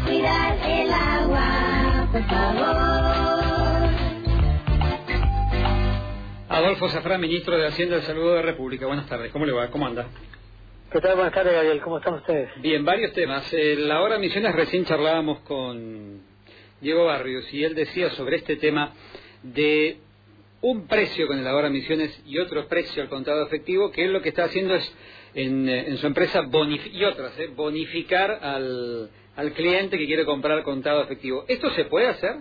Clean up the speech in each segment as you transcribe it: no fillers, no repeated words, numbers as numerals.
cuidar el agua, por favor. Adolfo Zafrán, ministro de Hacienda del Salud de la República. Buenas tardes, ¿cómo le va? ¿Cómo anda? ¿Qué tal? Buenas tardes, Gabriel. ¿Cómo están ustedes? Bien, varios temas. La hora Misiones recién charlábamos con Diego Barrios y él decía sobre este tema de un precio con el ahora Misiones y otro precio al contado efectivo, que él lo que está haciendo es en su empresa bonificar al cliente que quiere comprar contado efectivo. ¿Esto se puede hacer?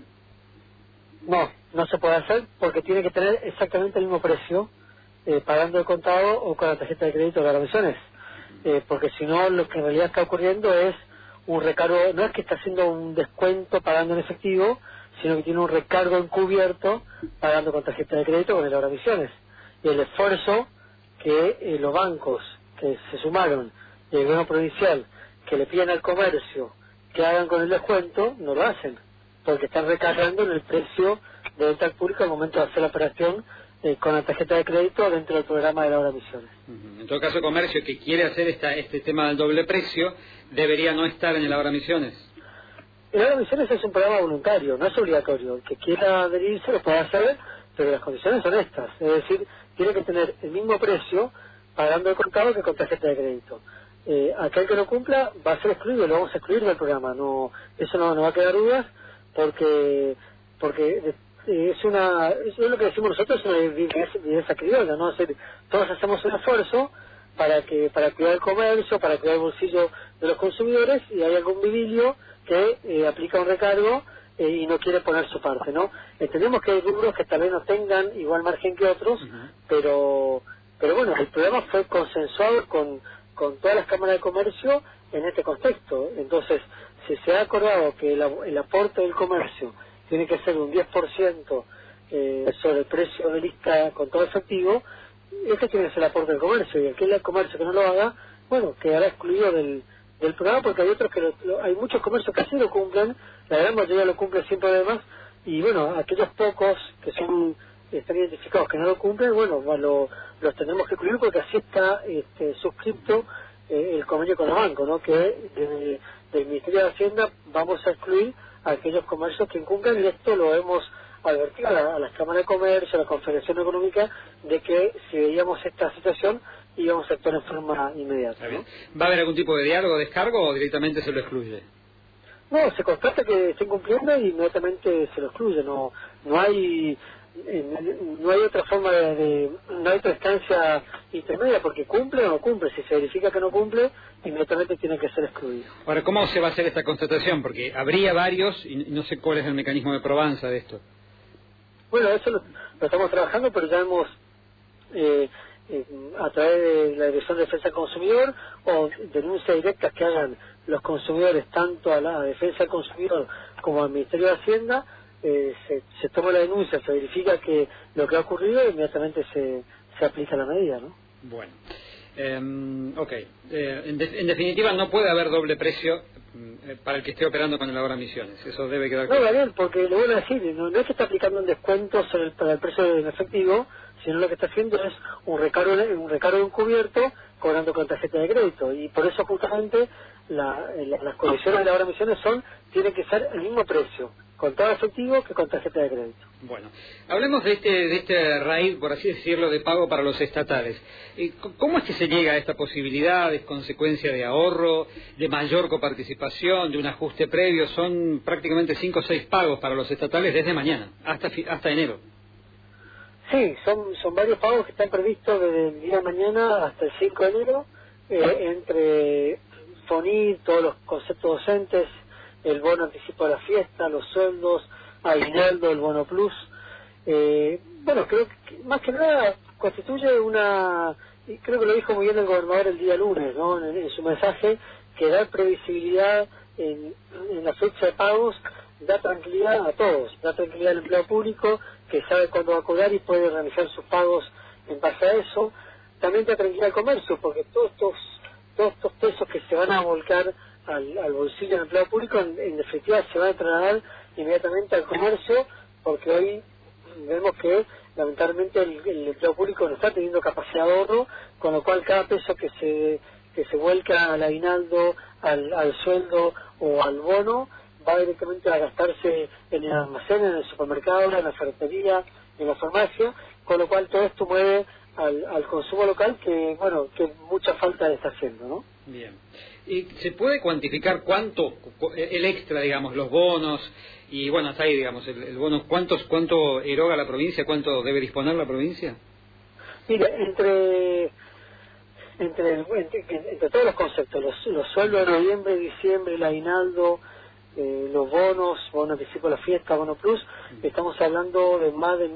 No, no se puede hacer porque tiene que tener exactamente el mismo precio pagando el contado o con la tarjeta de crédito de ahora Misiones. Porque si no, lo que en realidad está ocurriendo es un recargo, no es que está haciendo un descuento pagando en efectivo, sino que tiene un recargo encubierto pagando con tarjeta de crédito con el ahora Misiones. Y el esfuerzo que los bancos que se sumaron y el gobierno provincial que le piden al comercio que hagan con el descuento, no lo hacen, porque están recargando en el precio de venta al público al momento de hacer la operación con la tarjeta de crédito dentro del programa de la ahora Misiones. En todo caso, comercio que quiere hacer este tema del doble precio debería no estar en el ahora Misiones. El ahora Misiones es un programa voluntario, no es obligatorio. El que quiera adherirse lo puede hacer, pero las condiciones son estas. Es decir, tiene que tener el mismo precio pagando el contado que con tarjeta de crédito. Aquel que no cumpla va a ser excluido, lo vamos a excluir del programa. No, eso no va a quedar dudas porque es lo que decimos nosotros, es una evidencia criolla, ¿no? Es decir, todos hacemos un esfuerzo para cuidar el comercio, para cuidar el bolsillo de los consumidores, y hay algún vivilio que aplica un recargo y no quiere poner su parte, ¿no? Entendemos que hay rubros que tal vez no tengan igual margen que otros, pero bueno, el programa fue consensuado con todas las cámaras de comercio en este contexto. Entonces, si se ha acordado que el aporte del comercio tiene que ser un 10% sobre el precio de lista con todo efectivo, ese tiene que ser el aporte del comercio, y aquel comercio que no lo haga, bueno, quedará excluido del programa, porque hay otros que hay muchos comercios que así lo cumplen, la gran mayoría lo cumple sin problemas, y bueno, aquellos pocos que están identificados que no lo cumplen, bueno, los tenemos que excluir porque así está suscripto el convenio con el banco, ¿no? Que del Ministerio de Hacienda vamos a excluir a aquellos comercios que incumplan, y esto lo hemos advertido a las cámaras de comercio, a la Confederación Económica, de que si veíamos esta situación íbamos a actuar en forma inmediata, ¿no? ¿Va a haber algún tipo de diálogo, descargo o directamente se lo excluye? No, se constata que estén cumpliendo y inmediatamente se lo excluye. No hay otra forma no hay otra instancia intermedia, porque cumple o no cumple. Si se verifica que no cumple, inmediatamente tiene que ser excluido. Ahora, ¿cómo se va a hacer esta constatación? Porque habría varios y no sé cuál es el mecanismo de probanza de esto. Bueno, eso lo estamos trabajando, pero ya hemos a través de la Dirección de Defensa del Consumidor o denuncias directas que hagan los consumidores tanto a la Defensa del Consumidor como al Ministerio de Hacienda, se toma la denuncia, se verifica que lo que ha ocurrido e inmediatamente se aplica la medida, ¿no? Bueno, en definitiva no puede haber doble precio para el que esté operando con el ahora Misiones, eso debe quedar claro. No, Gabriel, porque lo vuelvo a decir, no es que está aplicando un descuento para el precio en efectivo, sino lo que está haciendo es un recargo encubierto cobrando con tarjeta de crédito, y por eso justamente las condiciones de la ahora Misiones tiene que ser el mismo precio contado efectivo que con tarjeta de crédito. Bueno, hablemos de este raíz, por así decirlo, de pago para los estatales. ¿Cómo es que se llega a esta posibilidad? ¿Es consecuencia de ahorro, de mayor coparticipación, de un ajuste previo? Son prácticamente 5 o 6 pagos para los estatales desde mañana, hasta enero. Sí, son varios pagos que están previstos desde el día de mañana hasta el 5 de enero, entre FONIR, todos los conceptos docentes, el bono anticipo de la fiesta, los sueldos, aguinaldo, el bono plus. Bueno, creo que más que nada constituye y creo que lo dijo muy bien el gobernador el día lunes, ¿no? En su mensaje, que dar previsibilidad en la fecha de pagos da tranquilidad a todos, da tranquilidad al empleado público, que sabe cuándo va a cobrar y puede realizar sus pagos en base a eso. También da tranquilidad al comercio, porque todos estos pesos que se van a volcar al bolsillo del empleado público, en definitiva se van a trasladar inmediatamente al comercio, porque hoy vemos que lamentablemente el empleado público no está teniendo capacidad de ahorro, con lo cual cada peso que que se vuelca al aguinaldo, al sueldo o al bono, va directamente a gastarse en el almacén, en el supermercado, en la ferretería, en la farmacia, con lo cual todo esto mueve al consumo local que, bueno, que mucha falta le está haciendo, ¿no? Bien. ¿Y se puede cuantificar cuánto, el extra, digamos, los bonos, y bueno, hasta ahí, digamos, el bono, cuánto eroga la provincia, cuánto debe disponer la provincia? Mira, entre todos los conceptos, los sueldos de noviembre, diciembre, el aguinaldo, los bonos, bono anticipo de la fiesta, bono plus, estamos hablando de más de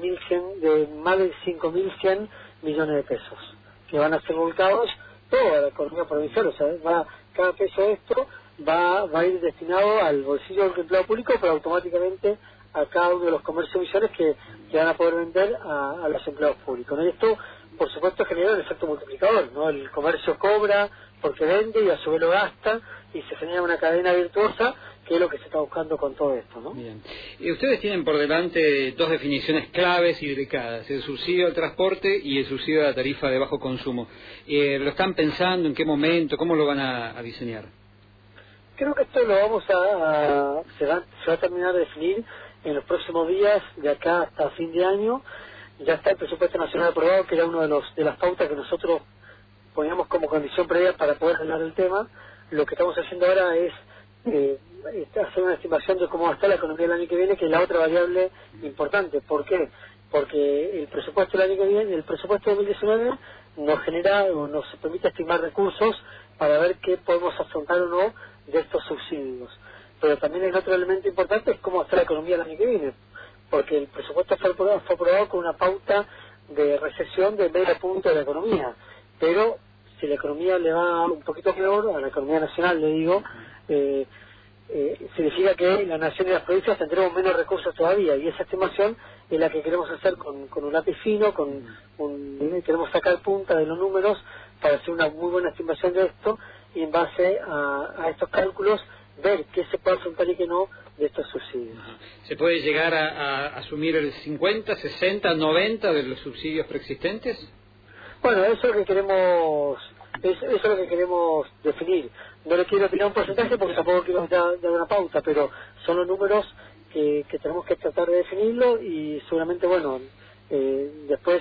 5.100 millones de pesos que van a ser volcados toda la economía provincial. O sea, cada peso de esto va a ir destinado al bolsillo del empleado público, pero automáticamente a cada uno de los comercios misiones que van a poder vender a los empleados públicos, ¿no? Y esto, por supuesto, genera un efecto multiplicador, ¿no? El comercio cobra porque vende y a su vez lo gasta, y se genera una cadena virtuosa, que es lo que se está buscando con todo esto, ¿no? Bien. Y ustedes tienen por delante dos definiciones claves y delicadas: el subsidio al transporte y el subsidio a la tarifa de bajo consumo. ¿Lo están pensando? ¿En qué momento? ¿Cómo lo van a diseñar? Creo que esto lo vamos se va a terminar de definir en los próximos días, de acá hasta fin de año. Ya está el presupuesto nacional aprobado, que era uno de las pautas que nosotros poníamos como condición previa para poder hablar del tema. Lo que estamos haciendo ahora es hacer una estimación de cómo va a estar la economía del año que viene, que es la otra variable importante. ¿Por qué? Porque el presupuesto del año que viene, el presupuesto de 2019, nos genera o nos permite estimar recursos para ver qué podemos afrontar o no de estos subsidios. Pero también el otro elemento importante es cómo va a estar la economía del año que viene, porque el presupuesto fue aprobado con una pauta de recesión de medio punto de la economía, pero si la economía le va un poquito peor, a la economía nacional le digo, significa que la nación y las provincias tendremos menos recursos todavía, y esa estimación es la que queremos hacer con un lápiz fino, queremos sacar punta de los números para hacer una muy buena estimación de esto, y en base a estos cálculos ver qué se puede afrontar y qué no de estos subsidios. ¿Se puede llegar a asumir el 50, 60, 90 de los subsidios preexistentes? Bueno, eso es lo que queremos, eso es lo que queremos definir. No le quiero tirar un porcentaje porque tampoco quiero dar una pauta, pero son los números que tenemos que tratar de definirlo, y seguramente, bueno, después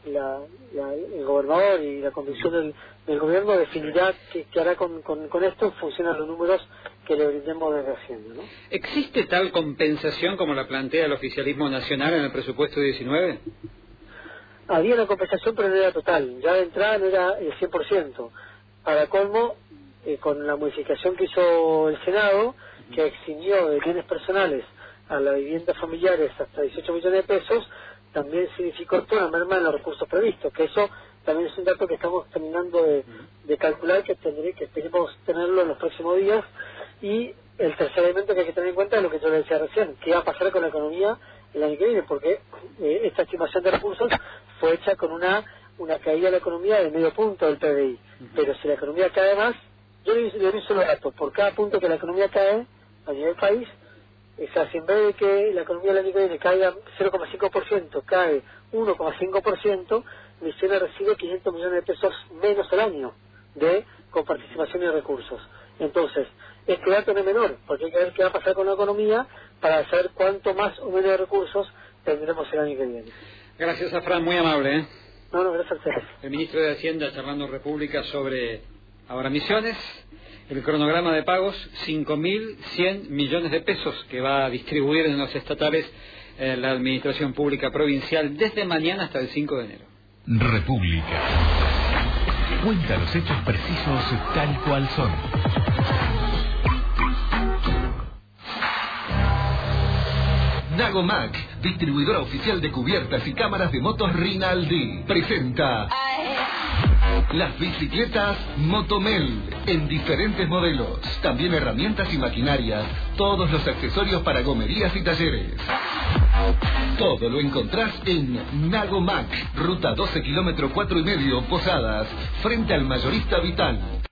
el gobernador y la conducción del gobierno definirá qué hará con esto en función a los números que le brindemos desde Hacienda, ¿no? ¿Existe tal compensación como la plantea el oficialismo nacional en el presupuesto 19? Había una compensación, pero no era total. Ya de entrada no era el 100%. Para colmo, con la modificación que hizo el Senado, que eximió de bienes personales a las viviendas familiares hasta 18 millones de pesos, también significó esto una merma en los recursos previstos, que eso también es un dato que estamos terminando de calcular, que esperemos tenerlo en los próximos días. Y el tercer elemento que hay que tener en cuenta es lo que yo le decía recién: qué va a pasar con la economía el año que viene, porque esta estimación de recursos fue hecha con una caída de la economía de medio punto del PBI. Pero si la economía cae más, yo le doy un solo dato: por cada punto que la economía cae a nivel país, o sea, si en vez de que la economía del año que viene caiga 0,5%, cae 1,5%, Misiones recibe 500 millones de pesos menos al año de coparticipación y recursos. Entonces, este dato no es menor, porque hay que ver qué va a pasar con la economía para saber cuánto más o menos de recursos tendremos el año que viene. Gracias, Afrán, muy amable, ¿eh? No, gracias a ustedes. El ministro de Hacienda charlando en República sobre ahora Misiones, el cronograma de pagos, 5.100 millones de pesos que va a distribuir en los estatales la Administración Pública Provincial desde mañana hasta el 5 de enero. República. Cuenta los hechos precisos tal cual son. Nagomac, distribuidora oficial de cubiertas y cámaras de motos Rinaldi, presenta las bicicletas Motomel en diferentes modelos, también herramientas y maquinarias, todos los accesorios para gomerías y talleres. Todo lo encontrás en Nagomac, ruta 12 kilómetro 4,5, Posadas, frente al Mayorista Vital.